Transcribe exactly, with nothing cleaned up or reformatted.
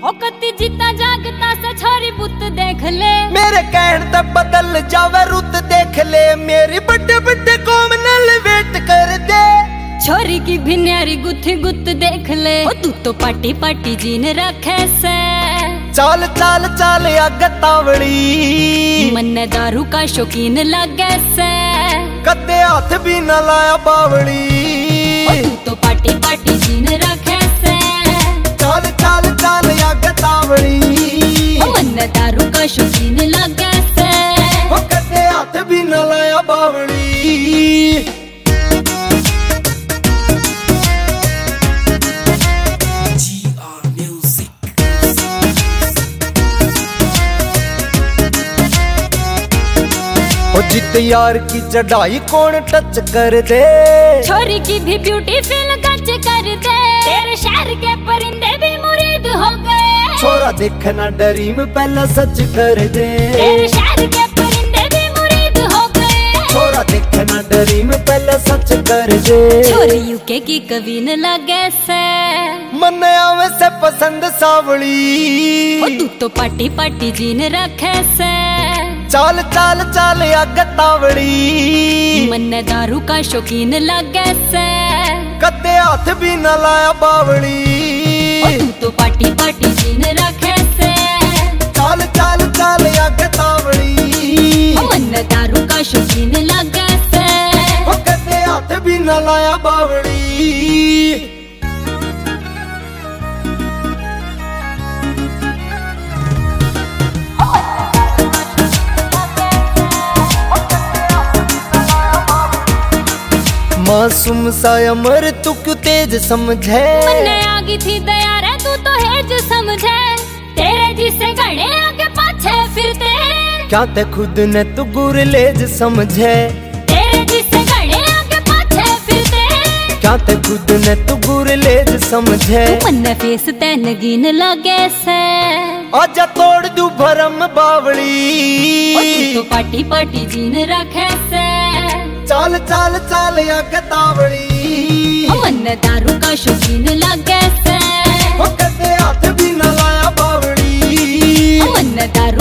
हो कति जीता जागता से छोरी बुत देख ले, मेरे कहन तक बदल जावे रुत देख ले, मेरी बड़े बड़े कोमनल वेट कर दे। छोरी की भिन्यारी गुथ गुत देख ले, ओ तू तो पाटी पाटी जीन रखे से। चाल चाल चाल अगतावड़ी, मन्ने दारू का शौकीन लगे से, कदे हाथ भी न लाया बावड़ी। ओ तू तो पाटी पाटी जीन रखे से, चाल चाल चाल अगतावड़ी, मन्ने दारू का शौकीन लगे से, कदे हाथ भी न लाया बावड़ी। जित यार की चढ़ाई कौन टच कर दे, छोरी की भी ब्यूटी फील कच कर दे, तेरे शहर के परिंदे भी मुरीद हो गए। छोरा देखना डरी में पहला सच कर दे, तेरे शहर के परिंदे भी मुरीद हो गए। छोरा देखना डरी में पहला सच कर दे। छोरी यूके की कवीन लगे से, मन आवे से पसंद सावली, ओ तू तो पाटी पाटी जीन रखे से। चाल चाल चाल अगतावड़ी, मन्ने दारू का शौकीन लगे से, कदे हाथ भी न लाया बावड़ी। ओ तू तो पाटी पाटी जीन रखे से, चाल चाल चाल अगतावड़ी, मन्ने दारू का शौकीन लगे से, कदे हाथ भी न लाया बावड़ी। मासूम सा अमर तू क्यों तेज समझे, मन्ने आगी थी दया रे तू तो हेज समझे, तेरे जिसे घड़े आगे पाछे फिरते, क्या ते खुद ने तू गुरलेज समझे, तेरे जिसे घड़े आगे पाछे फिरते, क्या ते खुद ने तू गुरलेज समझे। मन्ने फेस ते नगीन लगे से, आजा तोड़ दू भरम बावड़ी, ओ तू तो पाटी पाटी जीन रखे से। चाल चाल चाल अगतावड़ी, मन्ने दारू का शौकीन लगे से, कदे हाथ भी न लाया बावड़ी। मन्ने दारू